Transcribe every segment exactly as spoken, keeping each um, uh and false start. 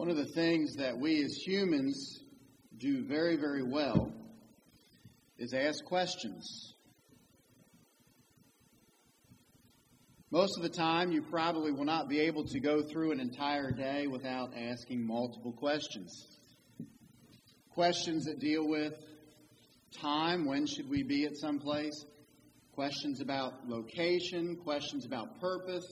One of the things that we as humans do very, very well is ask questions. Most of the time, you probably will not be able to go through an entire day without asking multiple questions. Questions that deal with time, when should we be at some place? Questions about location, questions about purpose.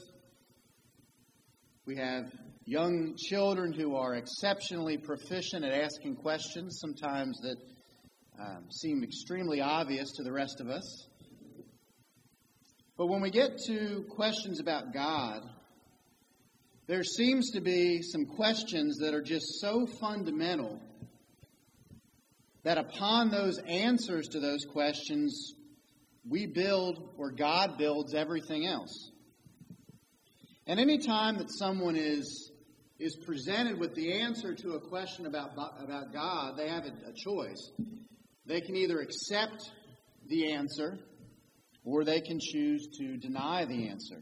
We have young children who are exceptionally proficient at asking questions, sometimes that um, seem extremely obvious to the rest of us. But when we get to questions about God, there seems to be some questions that are just so fundamental that upon those answers to those questions, we build, or God builds, everything else. And any time that someone is is presented with the answer to a question about, about God, they have a, a choice. They can either accept the answer, or they can choose to deny the answer.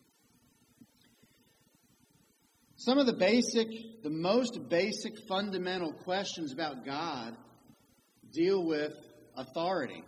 Some of the basic, the most basic fundamental questions about God deal with authority.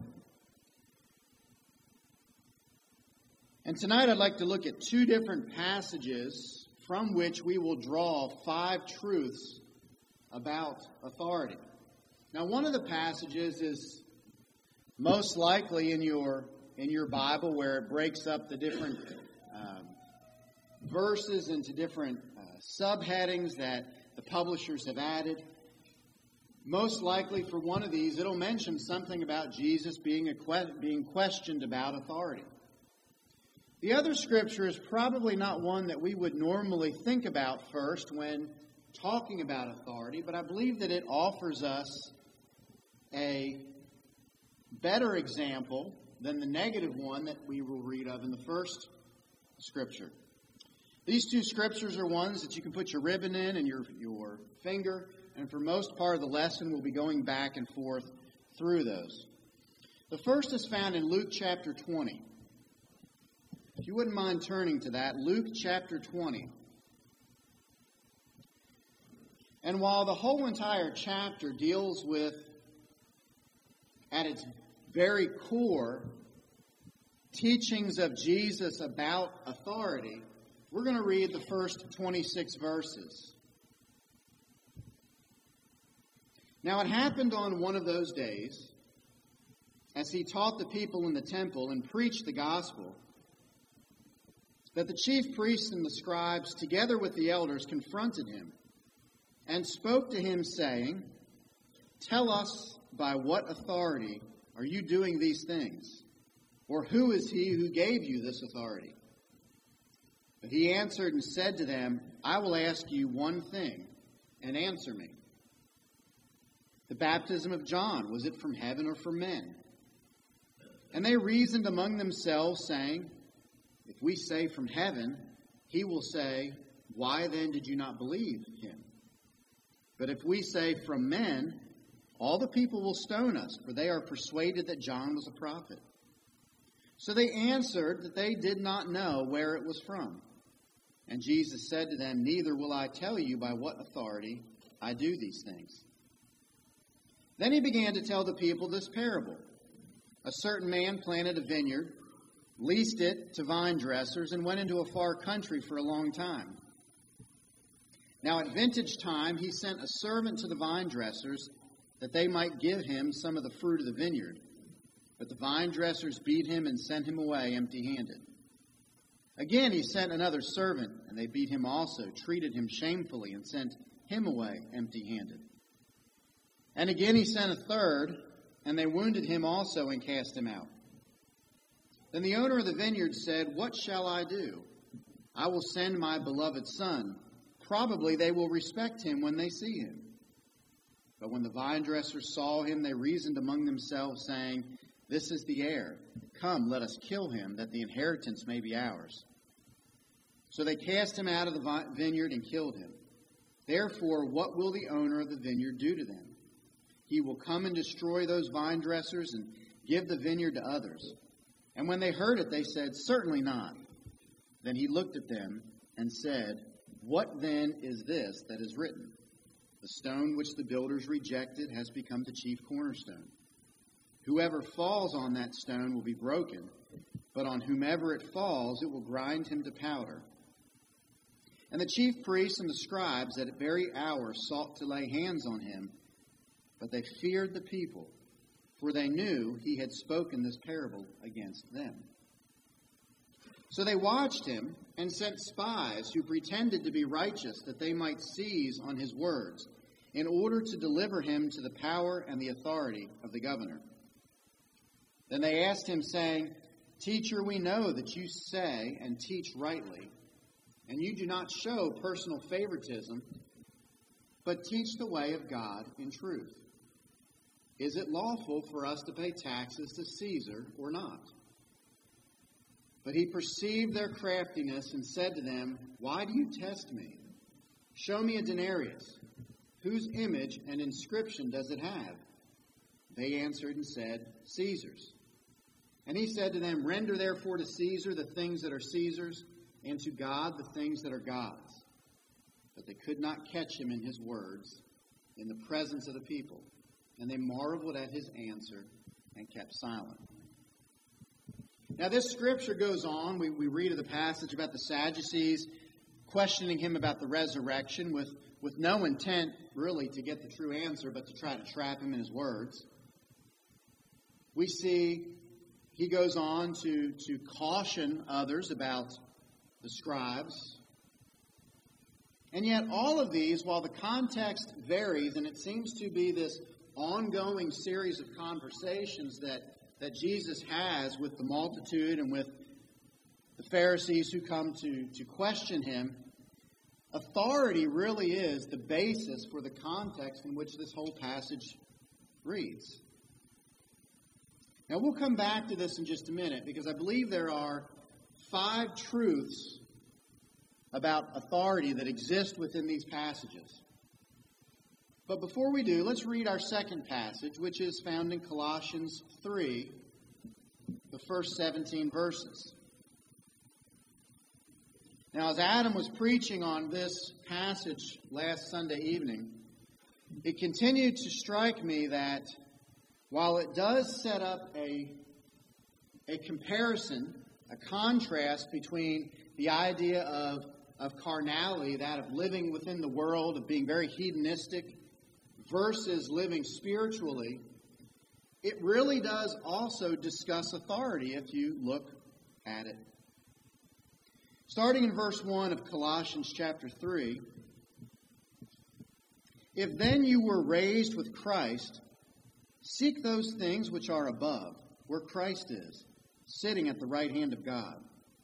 And tonight I'd like to look at two different passages from which we will draw five truths about authority. Now, one of the passages is most likely in your in your Bible, where it breaks up the different um, verses into different uh, subheadings that the publishers have added. Most likely for one of these, it'll mention something about Jesus being a que- being questioned about authority. The other scripture is probably not one that we would normally think about first when talking about authority, but I believe that it offers us a better example than the negative one that we will read of in the first scripture. These two scriptures are ones that you can put your ribbon in and your, your finger, and for most part of the lesson we'll be going back and forth through those. The first is found in Luke chapter twenty. If you wouldn't mind turning to that, Luke chapter twenty. And while the whole entire chapter deals with, at its very core, teachings of Jesus about authority, we're going to read the first twenty-six verses. Now it happened on one of those days, as he taught the people in the temple and preached the gospel, that the chief priests and the scribes, together with the elders, confronted him and spoke to him, saying, "Tell us, by what authority are you doing these things? Or who is he who gave you this authority?" But he answered and said to them, "I will ask you one thing, and answer me. The baptism of John, was it from heaven or from men?" And they reasoned among themselves, saying, "If we say from heaven, he will say, 'Why then did you not believe him?' But if we say from men, all the people will stone us, for they are persuaded that John was a prophet." So they answered that they did not know where it was from. And Jesus said to them, "Neither will I tell you by what authority I do these things." Then he began to tell the people this parable. A certain man planted a vineyard, leased it to vine dressers, and went into a far country for a long time. Now at vintage time he sent a servant to the vine dressers, that they might give him some of the fruit of the vineyard. But the vine dressers beat him and sent him away empty-handed. Again he sent another servant, and they beat him also, treated him shamefully, and sent him away empty-handed. And again he sent a third, and they wounded him also and cast him out. Then the owner of the vineyard said, "What shall I do? I will send my beloved son. Probably they will respect him when they see him." But when the vine dressers saw him, they reasoned among themselves, saying, "This is the heir. Come, let us kill him, that the inheritance may be ours." So they cast him out of the vineyard and killed him. Therefore, what will the owner of the vineyard do to them? He will come and destroy those vine dressers and give the vineyard to others. And when they heard it, they said, "Certainly not." Then he looked at them and said, "What then is this that is written? The stone which the builders rejected has become the chief cornerstone. Whoever falls on that stone will be broken, but on whomever it falls, it will grind him to powder. And the chief priests and the scribes at that very hour sought to lay hands on him, but they feared the people, for they knew he had spoken this parable against them. So they watched him and sent spies who pretended to be righteous, that they might seize on his words, in order to deliver him to the power and the authority of the governor. Then they asked him, saying, Teacher, we know that you say and teach rightly, and you do not show personal favoritism, but teach the way of God in truth. Is it lawful for us to pay taxes to Caesar or not? But he perceived their craftiness and said to them, Why do you test me? Show me a denarius. Whose image and inscription does it have? They answered and said, Caesar's. And he said to them, Render therefore to Caesar the things that are Caesar's, and to God the things that are God's. But they could not catch him in his words in the presence of the people, and they marveled at his answer and kept silent. Now this scripture goes on. We, we read of the passage about the Sadducees questioning him about the resurrection with, with no intent really to get the true answer, but to try to trap him in his words. We see he goes on to, to caution others about the scribes. And yet all of these, while the context varies, and it seems to be this ongoing series of conversations that, that Jesus has with the multitude and with the Pharisees who come to, to question him, authority really is the basis for the context in which this whole passage reads. Now we'll come back to this in just a minute, because I believe there are five truths about authority that exist within these passages. But before we do, let's read our second passage, which is found in Colossians three, the first seventeen verses. Now, as Adam was preaching on this passage last Sunday evening, it continued to strike me that while it does set up a, a comparison, a contrast between the idea of, of carnality, that of living within the world, of being very hedonistic, versus living spiritually, it really does also discuss authority if you look at it. Starting in verse one of Colossians chapter three, If then you were raised with Christ, seek those things which are above, where Christ is, sitting at the right hand of God.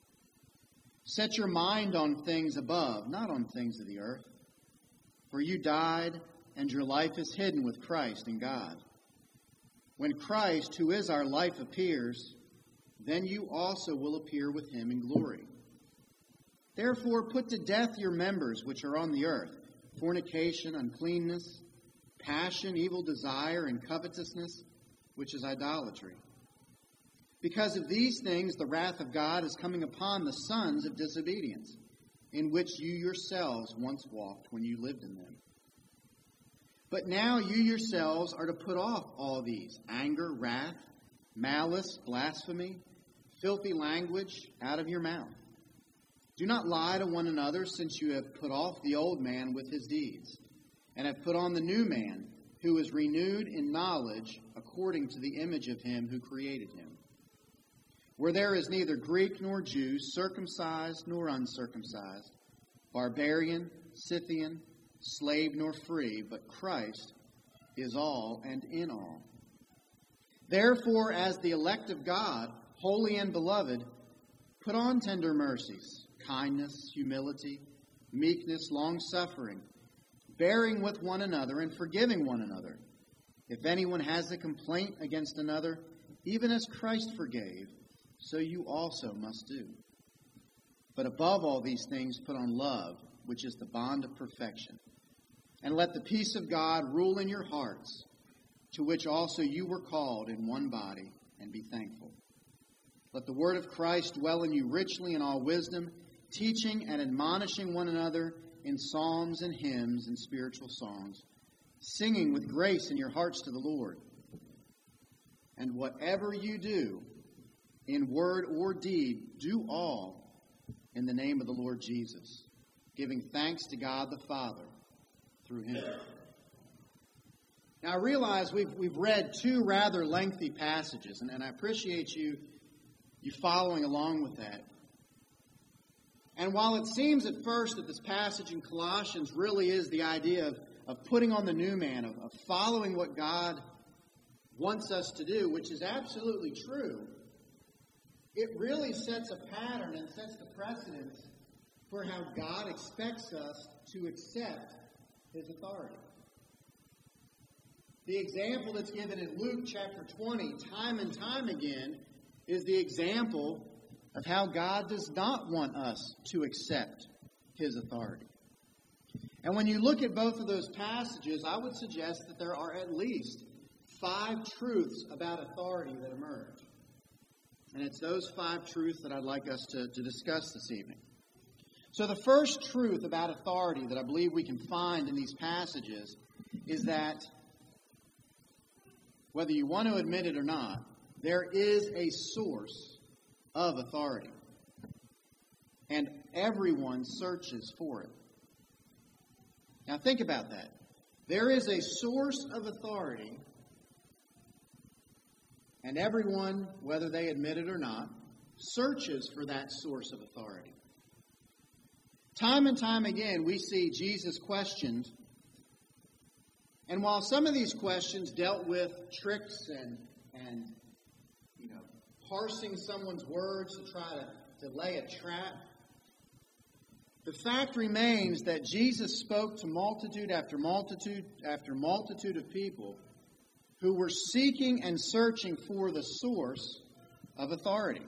Set your mind on things above, not on things of the earth. For you died, and your life is hidden with Christ in God. When Christ, who is our life, appears, then you also will appear with him in glory. Therefore put to death your members which are on the earth, fornication, uncleanness, passion, evil desire, and covetousness, which is idolatry. Because of these things the wrath of God is coming upon the sons of disobedience, in which you yourselves once walked when you lived in them. But now you yourselves are to put off all these: anger, wrath, malice, blasphemy, filthy language out of your mouth. Do not lie to one another, since you have put off the old man with his deeds, and have put on the new man, who is renewed in knowledge according to the image of him who created him. Where there is neither Greek nor Jew, circumcised nor uncircumcised, barbarian, Scythian, slave nor free, but Christ is all and in all. Therefore, as the elect of God, holy and beloved, put on tender mercies, kindness, humility, meekness, long-suffering, bearing with one another and forgiving one another. If anyone has a complaint against another, even as Christ forgave, so you also must do. But above all these things put on love, which is the bond of perfection. And let the peace of God rule in your hearts, to which also you were called in one body, and be thankful. Let the word of Christ dwell in you richly in all wisdom, teaching and admonishing one another in psalms and hymns and spiritual songs, singing with grace in your hearts to the Lord. And whatever you do, in word or deed, do all in the name of the Lord Jesus, giving thanks to God the Father through him. Now I realize we've, we've read two rather lengthy passages, and, and I appreciate you, you following along with that. And while it seems at first that this passage in Colossians really is the idea of, of putting on the new man, of, of following what God wants us to do, which is absolutely true, it really sets a pattern and sets the precedence for how God expects us to accept his authority. The example that's given in Luke chapter twenty, time and time again, is the example of how God does not want us to accept his authority. And when you look at both of those passages, I would suggest that there are at least five truths about authority that emerge. And it's those five truths that I'd like us to, to discuss this evening. So the first truth about authority that I believe we can find in these passages is that, whether you want to admit it or not, there is a source of authority. And everyone searches for it. Now think about that. There is a source of authority, and everyone, whether they admit it or not, searches for that source of authority. Time and time again, we see Jesus questioned. And while some of these questions dealt with tricks and, and you know, parsing someone's words to try to, to lay a trap, the fact remains that Jesus spoke to multitude after multitude after multitude of people who were seeking and searching for the source of authority.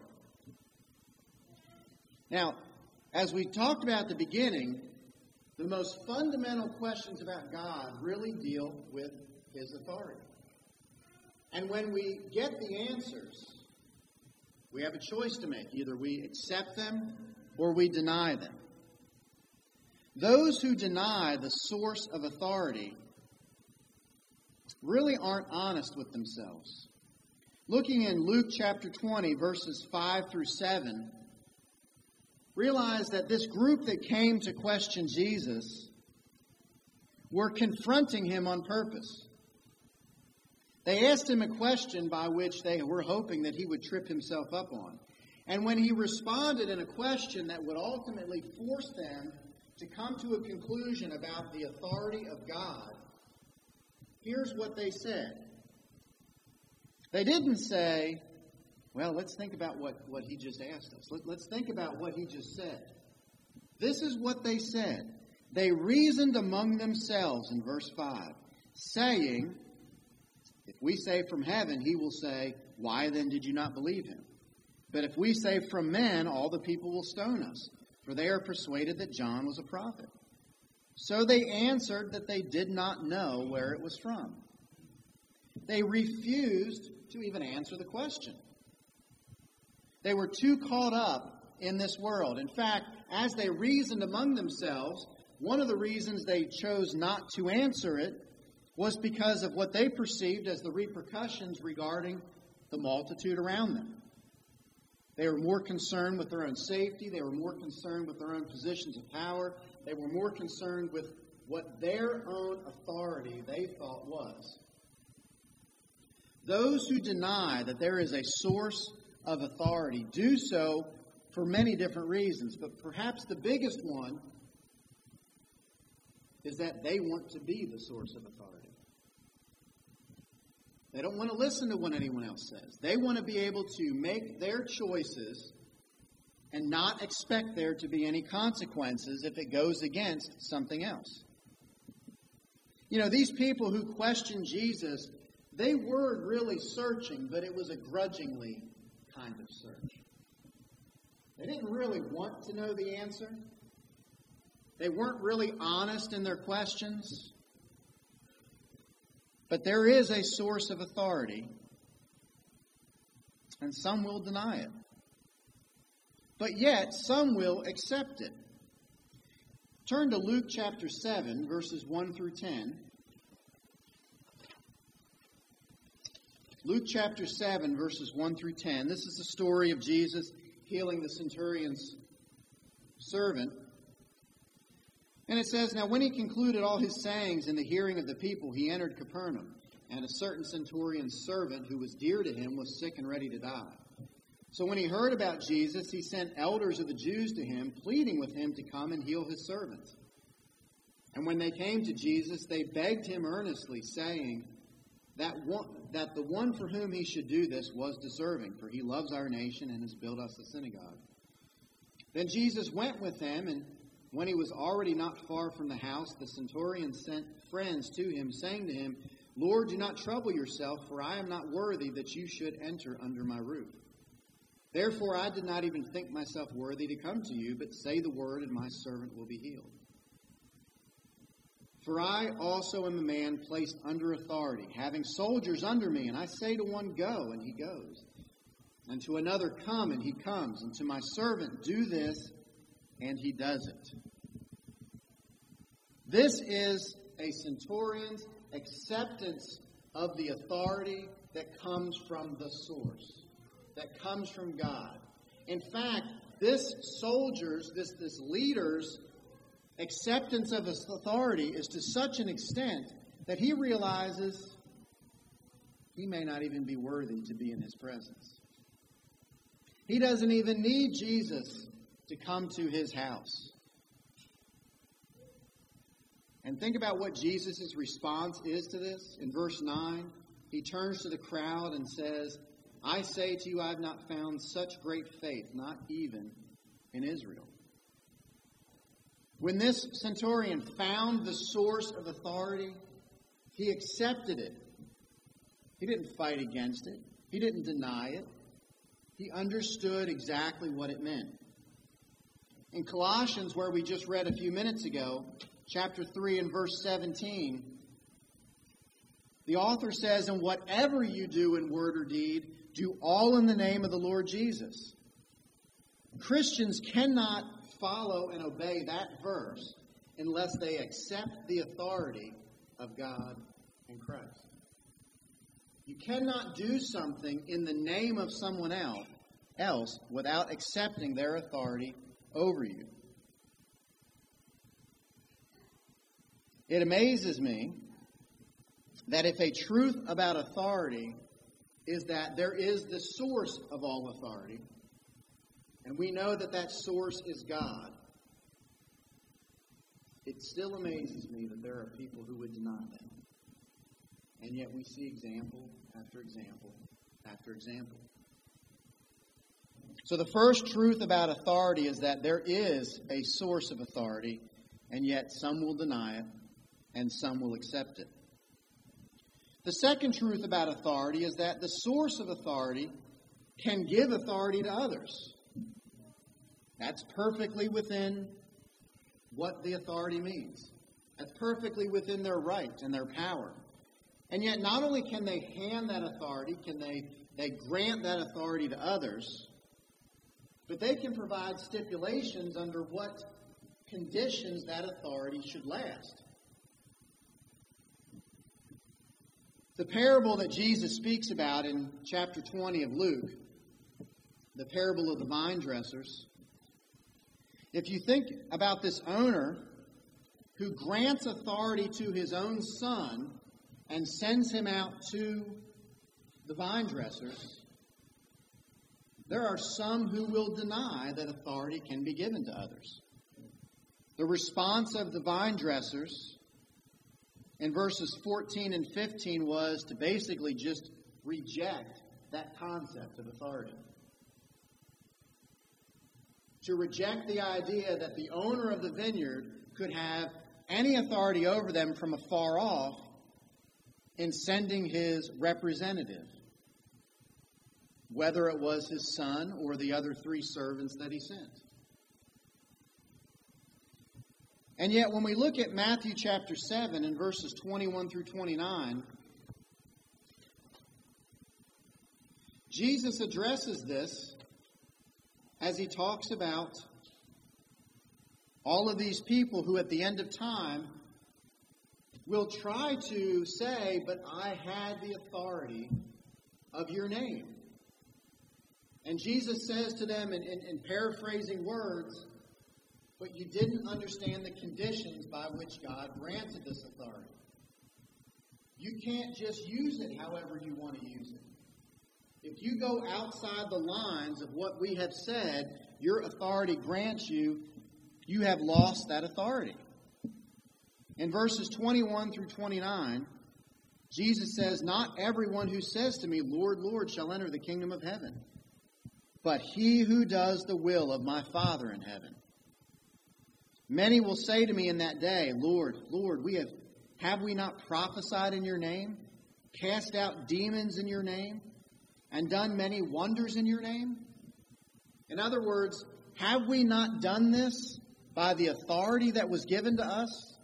Now, as we talked about at the beginning, the most fundamental questions about God really deal with his authority. And when we get the answers, we have a choice to make. Either we accept them or we deny them. Those who deny the source of authority really aren't honest with themselves. Looking in Luke chapter twenty, verses five through seven, realize that this group that came to question Jesus were confronting him on purpose. They asked him a question by which they were hoping that he would trip himself up on. And when he responded in a question that would ultimately force them to come to a conclusion about the authority of God, here's what they said. They didn't say, well, let's think about what, what he just asked us. Let, let's think about what he just said. This is what they said. They reasoned among themselves in verse five, saying, if we say from heaven, he will say, why then did you not believe him? But if we say from men, all the people will stone us, for they are persuaded that John was a prophet. So they answered that they did not know where it was from. They refused to even answer the question. They were too caught up in this world. In fact, as they reasoned among themselves, one of the reasons they chose not to answer it was because of what they perceived as the repercussions regarding the multitude around them. They were more concerned with their own safety. They were more concerned with their own positions of power. They were more concerned with what their own authority they thought was. Those who deny that there is a source of authority do so for many different reasons, but perhaps the biggest one is that they want to be the source of authority. They don't want to listen to what anyone else says. They want to be able to make their choices and not expect there to be any consequences if it goes against something else. You know, these people who questioned Jesus, they were really searching, but it was a grudgingly kind of search. They didn't really want to know the answer. They weren't really honest in their questions. But there is a source of authority, and some will deny it. But yet, some will accept it. Turn to Luke chapter seven, verses one through ten. Luke chapter seven, verses one through ten. This is the story of Jesus healing the centurion's servant. And it says, "Now when he concluded all his sayings in the hearing of the people, he entered Capernaum. And a certain centurion's servant, who was dear to him, was sick and ready to die. So when he heard about Jesus, he sent elders of the Jews to him, pleading with him to come and heal his servant. And when they came to Jesus, they begged him earnestly, saying that one, that the one for whom he should do this was deserving, for he loves our nation and has built us a synagogue. Then Jesus went with them, and when he was already not far from the house, the centurion sent friends to him, saying to him, 'Lord, do not trouble yourself, for I am not worthy that you should enter under my roof. Therefore I did not even think myself worthy to come to you, but say the word, and my servant will be healed. For I also am a man placed under authority, having soldiers under me, and I say to one, go, and he goes, and to another, come, and he comes, and to my servant, do this, and he does it.'" This is a centurion's acceptance of the authority that comes from the source, that comes from God. In fact, this soldier's, this, this leader's acceptance of his authority is to such an extent that he realizes he may not even be worthy to be in his presence. He doesn't even need Jesus to come to his house. And think about what Jesus' response is to this. In verse nine, he turns to the crowd and says, "I say to you, I have not found such great faith, not even in Israel." When this centurion found the source of authority, he accepted it. He didn't fight against it. He didn't deny it. He understood exactly what it meant. In Colossians, where we just read a few minutes ago, chapter three and verse seventeen, the author says, "And whatever you do in word or deed, do all in the name of the Lord Jesus." Christians cannot follow and obey that verse unless they accept the authority of God and Christ. You cannot do something in the name of someone else, else without accepting their authority over you. It amazes me that if a truth about authority is that there is the source of all authority, and we know that that source is God, it still amazes me that there are people who would deny that. And yet we see example after example after example. So the first truth about authority is that there is a source of authority, and yet some will deny it and some will accept it. The second truth about authority is that the source of authority can give authority to others. That's perfectly within what the authority means. That's perfectly within their right and their power. And yet not only can they hand that authority, can they, they grant that authority to others, but they can provide stipulations under what conditions that authority should last. The parable that Jesus speaks about in chapter twenty of Luke, the parable of the vine dressers, if you think about this owner who grants authority to his own son and sends him out to the vine dressers, there are some who will deny that authority can be given to others. The response of the vine dressers in verses fourteen and fifteen was to basically just reject that concept of authority. To reject the idea that the owner of the vineyard could have any authority over them from afar off in sending his representative, whether it was his son or the other three servants that he sent. And yet when we look at Matthew chapter seven and verses twenty-one through twenty-nine, Jesus addresses this as he talks about all of these people who at the end of time will try to say, but I had the authority of your name. And Jesus says to them in, in, in paraphrasing words, but you didn't understand the conditions by which God granted this authority. You can't just use it however you want to use it. If you go outside the lines of what we have said, your authority grants you, you have lost that authority. In verses twenty-one through twenty-nine, Jesus says, "Not everyone who says to me, 'Lord, Lord,' shall enter the kingdom of heaven, but he who does the will of my Father in heaven. Many will say to me in that day, 'Lord, Lord, we have have we not prophesied in your name, cast out demons in your name, and done many wonders in your name?'" In other words, have we not done this by the authority that was given to us?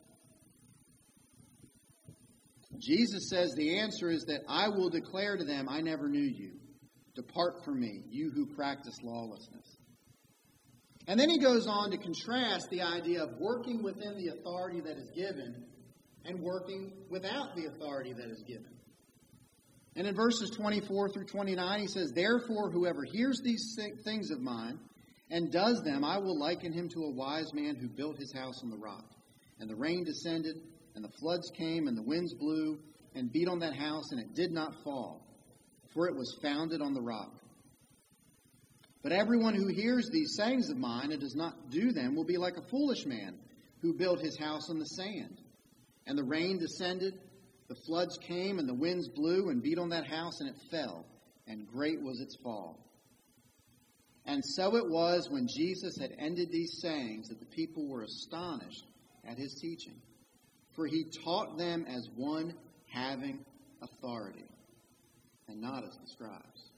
Jesus says the answer is that I will declare to them, "I never knew you. Depart from me, you who practice lawlessness." And then he goes on to contrast the idea of working within the authority that is given and working without the authority that is given. And in verses twenty-four through twenty-nine, he says, "Therefore, whoever hears these things of mine and does them, I will liken him to a wise man who built his house on the rock. And the rain descended, and the floods came, and the winds blew and beat on that house, and it did not fall, for it was founded on the rock. But everyone who hears these sayings of mine and does not do them will be like a foolish man who built his house on the sand. And the rain descended, the floods came, and the winds blew and beat on that house, and it fell, and great was its fall. And so it was when Jesus had ended these sayings that the people were astonished at his teaching. For he taught them as one having authority, and not as the scribes."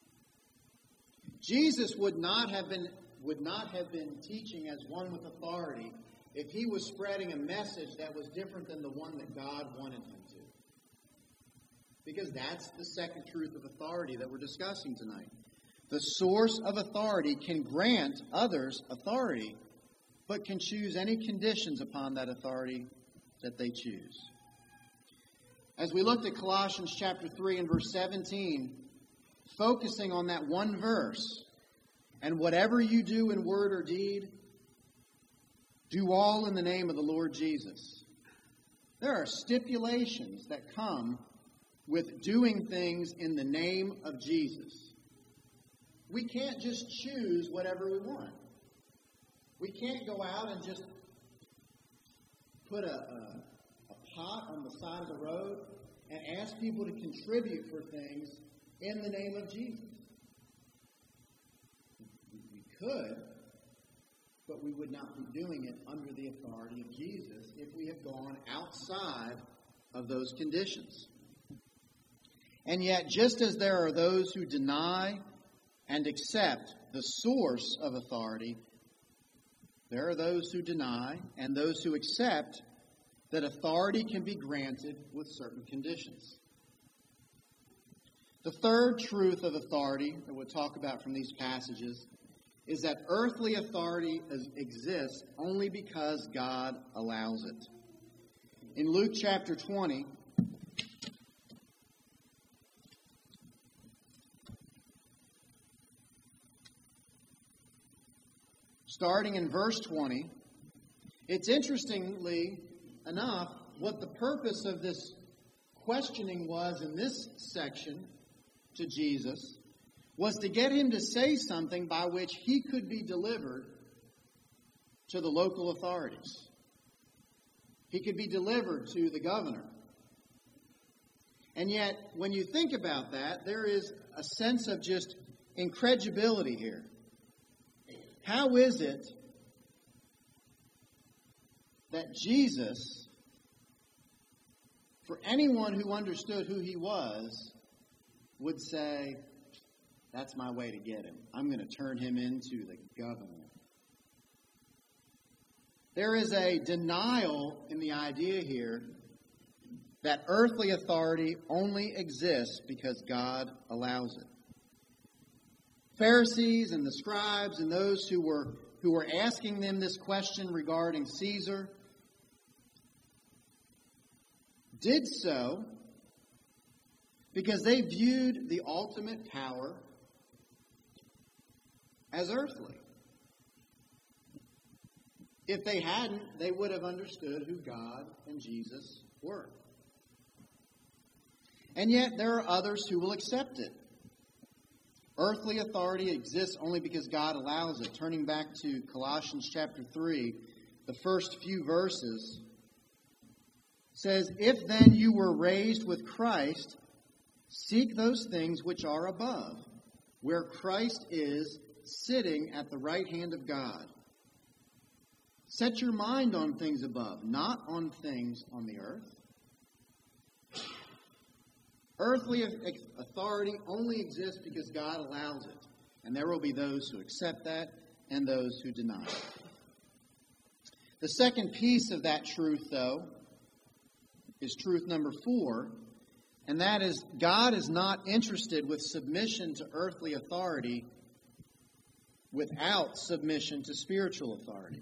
Jesus would not have been would not have been teaching as one with authority if he was spreading a message that was different than the one that God wanted him to. Because that's the second truth of authority that we're discussing tonight. The source of authority can grant others authority, but can choose any conditions upon that authority that they choose. As we looked at Colossians chapter three and verse seventeen, focusing on that one verse, "And whatever you do in word or deed, do all in the name of the Lord Jesus." There are stipulations that come with doing things in the name of Jesus. We can't just choose whatever we want. We can't go out and just put a, a, a pot on the side of the road and ask people to contribute for things in the name of Jesus. We could, but we would not be doing it under the authority of Jesus if we have gone outside of those conditions. And yet, just as there are those who deny and accept the source of authority, there are those who deny and those who accept that authority can be granted with certain conditions. The third truth of authority that we'll talk about from these passages is that earthly authority exists only because God allows it. In Luke chapter twenty, starting in verse twenty, it's interestingly enough what the purpose of this questioning was in this section to Jesus was to get him to say something by which he could be delivered to the local authorities. He could be delivered to the governor. And yet, when you think about that, there is a sense of just incredulity here. How is it that Jesus, for anyone who understood who he was, would say, "That's my way to get him. I'm going to turn him into the governor"? There is a denial in the idea here that earthly authority only exists because God allows it. Pharisees and the scribes and those who were who were asking them this question regarding Caesar did so because they viewed the ultimate power as earthly. If they hadn't, they would have understood who God and Jesus were. And yet there are others who will accept it. Earthly authority exists only because God allows it. Turning back to Colossians chapter three, the first few verses says, "If then you were raised with Christ, seek those things which are above, where Christ is sitting at the right hand of God. Set your mind on things above, not on things on the earth." Earthly authority only exists because God allows it. And there will be those who accept that and those who deny it. The second piece of that truth, though, is truth number four. And that is, God is not interested with submission to earthly authority without submission to spiritual authority.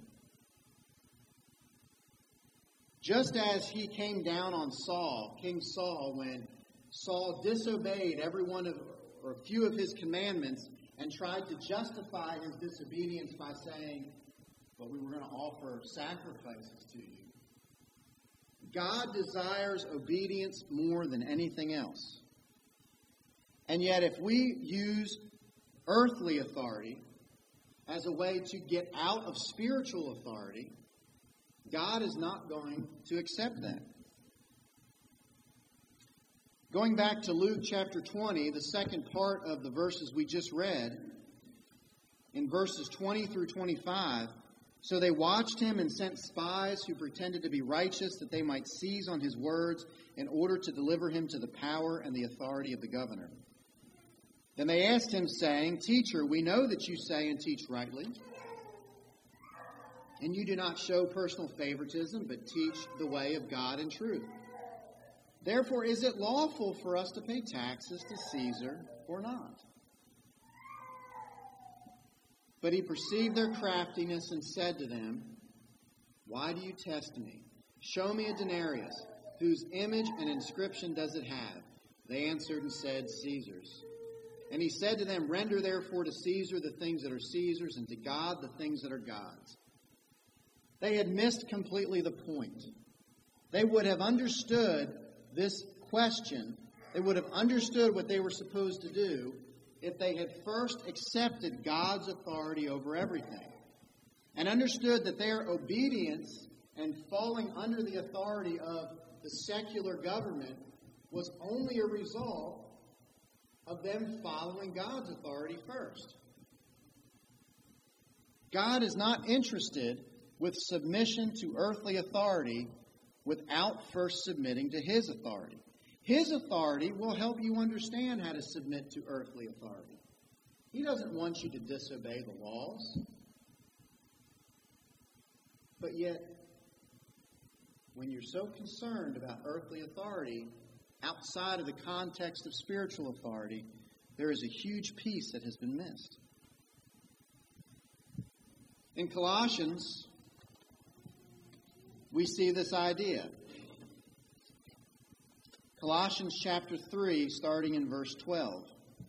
Just as he came down on Saul, King Saul, when Saul disobeyed every one of, or a few of his commandments and tried to justify his disobedience by saying, "But we were going to offer sacrifices to you." God desires obedience more than anything else. And yet if we use earthly authority as a way to get out of spiritual authority, God is not going to accept that. Going back to Luke chapter twenty, the second part of the verses we just read, in verses twenty through twenty-five, "So they watched him and sent spies who pretended to be righteous, that they might seize on his words in order to deliver him to the power and the authority of the governor. Then they asked him, saying, 'Teacher, we know that you say and teach rightly, and you do not show personal favoritism, but teach the way of God in truth. Therefore, is it lawful for us to pay taxes to Caesar or not?' But he perceived their craftiness and said to them, 'Why do you test me? Show me a denarius. Whose image and inscription does it have?' They answered and said, 'Caesar's.' And he said to them, 'Render therefore to Caesar the things that are Caesar's, and to God the things that are God's.'" They had missed completely the point. They would have understood this question. They would have understood what they were supposed to do if they had first accepted God's authority over everything, and understood that their obedience and falling under the authority of the secular government was only a result of them following God's authority first. God is not interested with submission to earthly authority without first submitting to his authority. His authority will help you understand how to submit to earthly authority. He doesn't want you to disobey the laws. But yet, when you're so concerned about earthly authority outside of the context of spiritual authority, there is a huge piece that has been missed. In Colossians, we see this idea. Colossians chapter three, starting in verse twelve.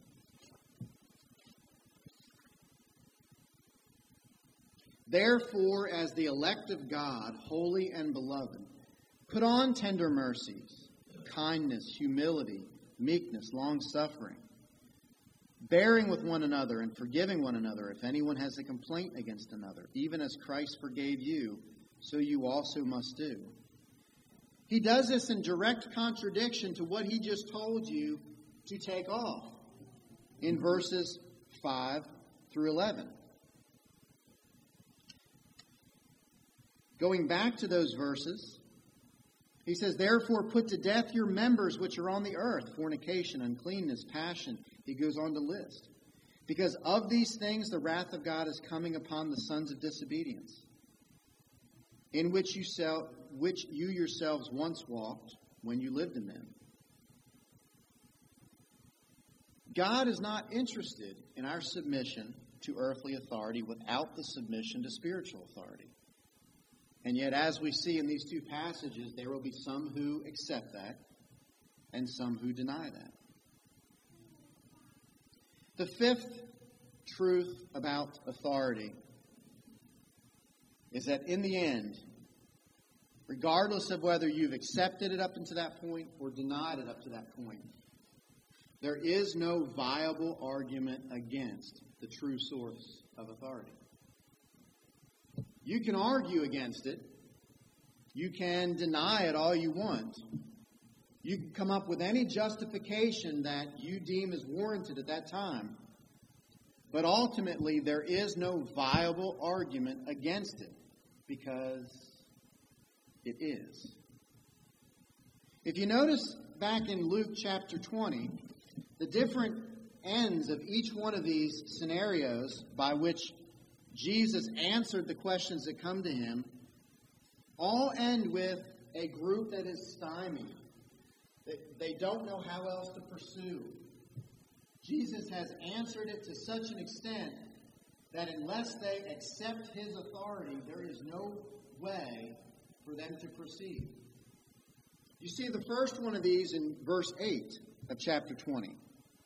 "Therefore, as the elect of God, holy and beloved, put on tender mercies, kindness, humility, meekness, long-suffering, bearing with one another and forgiving one another if anyone has a complaint against another. Even as Christ forgave you, so you also must do." He does this in direct contradiction to what he just told you to take off in verses five through eleven. Going back to those verses, he says, "Therefore put to death your members which are on the earth, fornication, uncleanness, passion." He goes on to list. "Because of these things the wrath of God is coming upon the sons of disobedience, in which you, sel- which you yourselves once walked when you lived in them." God is not interested in our submission to earthly authority without the submission to spiritual authority. And yet, as we see in these two passages, there will be some who accept that and some who deny that. The fifth truth about authority is that in the end, regardless of whether you've accepted it up until that point or denied it up to that point, there is no viable argument against the true source of authority. You can argue against it. You can deny it all you want. You can come up with any justification that you deem is warranted at that time. But ultimately, there is no viable argument against it because it is. If you notice back in Luke chapter twenty, the different ends of each one of these scenarios by which Jesus answered the questions that come to him all end with a group that is stymied. They don't know how else to pursue. Jesus has answered it to such an extent that unless they accept his authority, there is no way for them to proceed. You see the first one of these in verse eight of chapter twenty.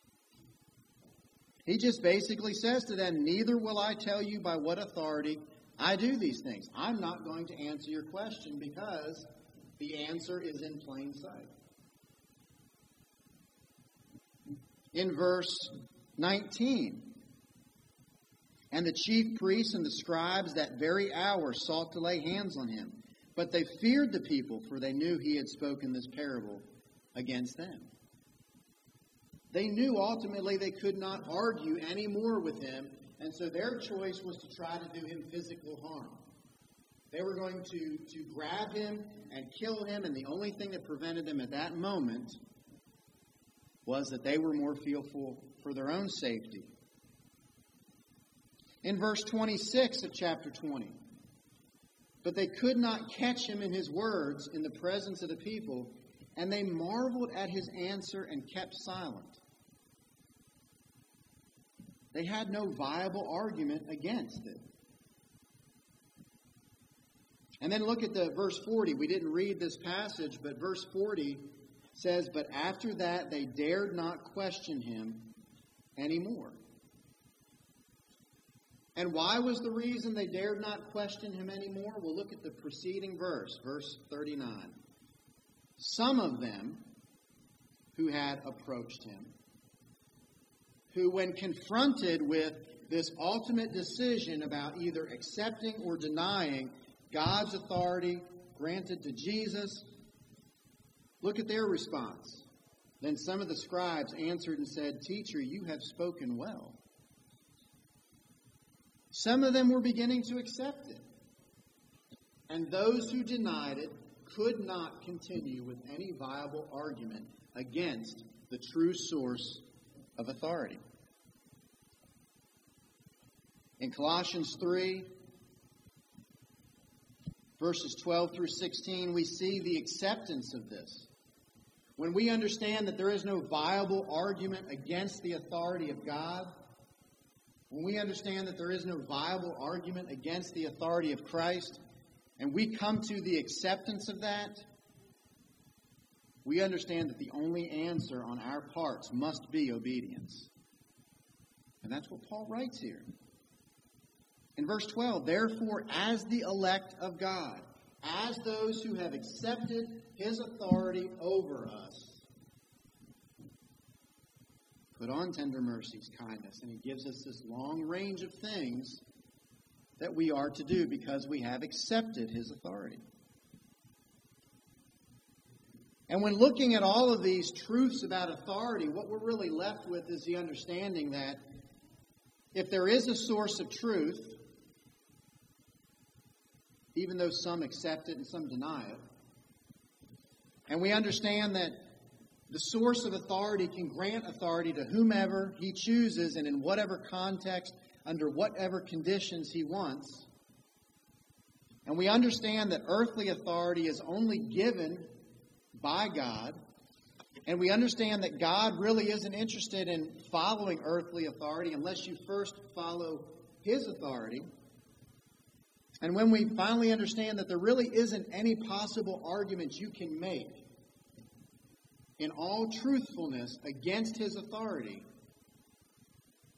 He just basically says to them, "Neither will I tell you by what authority I do these things." I'm not going to answer your question because the answer is in plain sight. In verse nineteen, "And the chief priests and the scribes that very hour sought to lay hands on him. But they feared the people, for they knew he had spoken this parable against them." They knew ultimately they could not argue any more with him, and so their choice was to try to do him physical harm. They were going to, to grab him and kill him, and the only thing that prevented them at that moment was that they were more fearful for their own safety. In verse twenty-six of chapter twenty, "But they could not catch him in his words in the presence of the people, and they marveled at his answer and kept silent." They had no viable argument against it. And then look at the verse forty. We didn't read this passage, but verse forty says, "But after that they dared not question him anymore." And why was the reason they dared not question him anymore? Well, look at the preceding verse, verse thirty-nine. "Some of them who had approached him, who when confronted with this ultimate decision about either accepting or denying God's authority granted to Jesus, look at their response. Then some of the scribes answered and said, 'Teacher, you have spoken well.' Some of them were beginning to accept it. And those who denied it could not continue with any viable argument against the true source of authority. In Colossians three, verses twelve through sixteen, we see the acceptance of this. When we understand that there is no viable argument against the authority of God, when we understand that there is no viable argument against the authority of Christ, and we come to the acceptance of that, we understand that the only answer on our parts must be obedience. And that's what Paul writes here. In verse twelve, "Therefore, as the elect of God, as those who have accepted his authority over us, put on tender mercies, kindness." And he gives us this long range of things that we are to do because we have accepted his authority. And when looking at all of these truths about authority, what we're really left with is the understanding that if there is a source of truth, even though some accept it and some deny it, and we understand that the source of authority can grant authority to whomever he chooses and in whatever context, under whatever conditions he wants, and we understand that earthly authority is only given by God, and we understand that God really isn't interested in following earthly authority unless you first follow his authority. And when we finally understand that there really isn't any possible argument you can make in all truthfulness against his authority,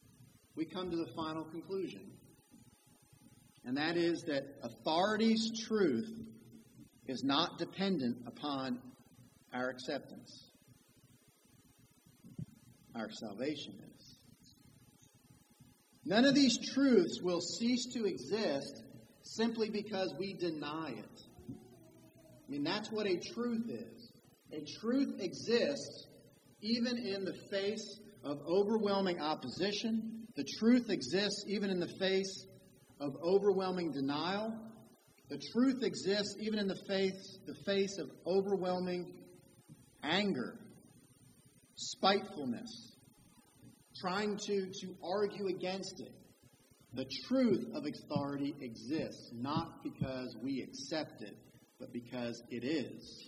we come to the final conclusion. And that is that authority's truth is not dependent upon our acceptance. Our salvation is. None of these truths will cease to exist simply because we deny it. I mean, that's what a truth is. A truth exists even in the face of overwhelming opposition. The truth exists even in the face of overwhelming denial. The truth exists even in the face, the face of overwhelming anger, spitefulness, trying to, to argue against it. The truth of authority exists not because we accept it, but because it is.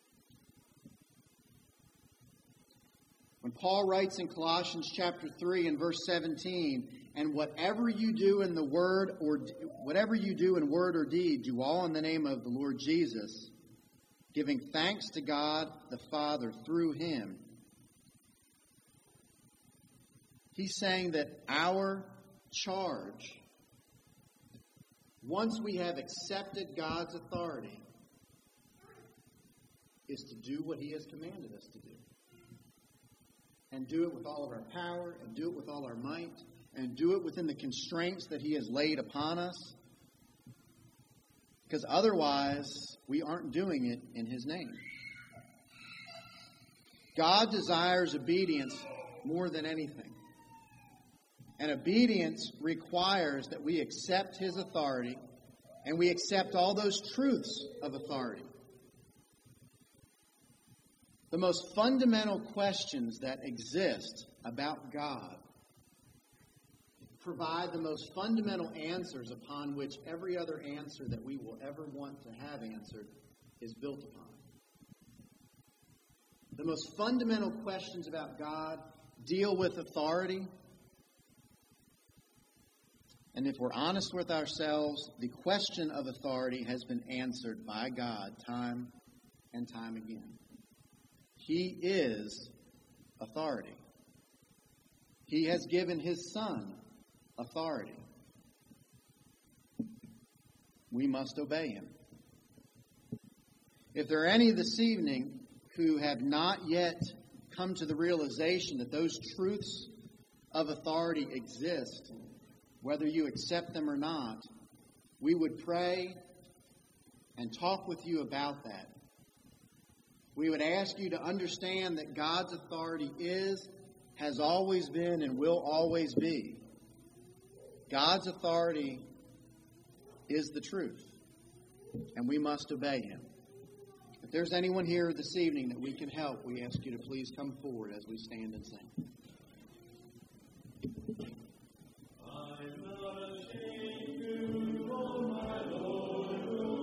When Paul writes in Colossians chapter three and verse seventeen, and whatever you do in the word or whatever you do in word or deed, do all in the name of the Lord Jesus, giving thanks to God the Father through him. He's saying that our charge, once we have accepted God's authority, is to do what he has commanded us to do. And do it with all of our power, and do it with all our might, and do it within the constraints that he has laid upon us. Because otherwise, we aren't doing it in his name. God desires obedience more than anything. And obedience requires that we accept his authority, and we accept all those truths of authority. The most fundamental questions that exist about God provide the most fundamental answers upon which every other answer that we will ever want to have answered is built upon. The most fundamental questions about God deal with authority. And if we're honest with ourselves, the question of authority has been answered by God time and time again. He is authority. He has given his Son authority. We must obey him. If there are any this evening who have not yet come to the realization that those truths of authority exist, whether you accept them or not, we would pray and talk with you about that. We would ask you to understand that God's authority is, has always been, and will always be. God's authority is the truth, and we must obey him. If there's anyone here this evening that we can help, we ask you to please come forward as we stand and sing. I'm not ashamed.